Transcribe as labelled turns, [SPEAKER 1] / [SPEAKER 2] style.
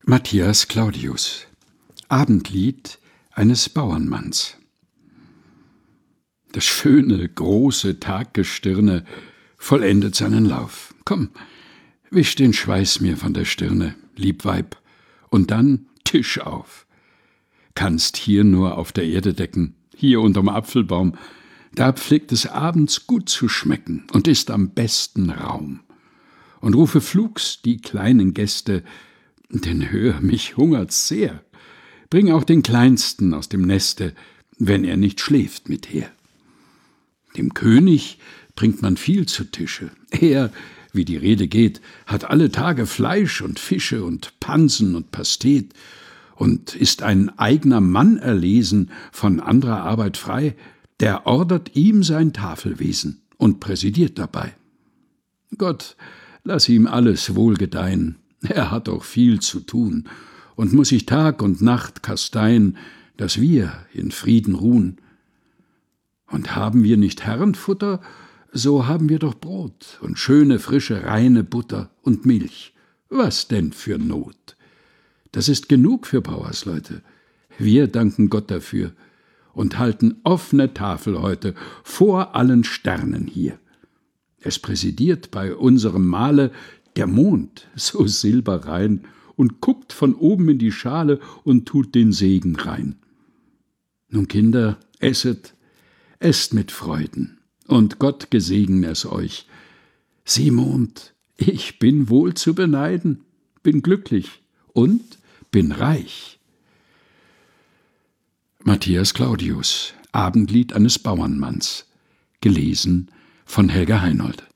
[SPEAKER 1] Matthias Claudius. Abendlied eines Bauernmanns. Das schöne, große Taggestirne vollendet seinen Lauf. Komm, wisch den Schweiß mir von der Stirne, lieb Weib, und dann Tisch auf. Kannst hier nur auf der Erde decken, hier unterm Apfelbaum, da pflegt es abends gut zu schmecken und ist am besten Raum. Und rufe flugs die kleinen Gäste, denn hör, mich hungert's sehr. Bring auch den Kleinsten aus dem Neste, wenn er nicht schläft, mit her. Dem König bringt man viel zu Tische. Er, wie die Rede geht, hat alle Tage Fleisch und Fische und Pansen und Pastet und ist ein eigner Mann erlesen, von anderer Arbeit frei, der ordert ihm sein Tafelwesen und präsidiert dabei. Gott, lass ihm alles wohl gedeihen. Er hat auch viel zu tun und muß sich Tag und Nacht kasteien, dass wir in Frieden ruhen. Und haben wir nicht Herrenfutter, so haben wir doch Brot und schöne, frische, reine Butter und Milch. Was denn für Not? Das ist genug für Bauersleute. Wir danken Gott dafür und halten offene Tafel heute vor allen Sternen hier. Es präsidiert bei unserem Mahle der Mond, so silberrein, und guckt von oben in die Schale und tut den Segen rein. Nun, Kinder, esset mit Freuden, und Gott gesegne es euch. Sieh, Mond, ich bin wohl zu beneiden, bin glücklich und bin reich. Matthias Claudius. Abendlied eines Bauernmanns. Gelesen von Helga Heinold.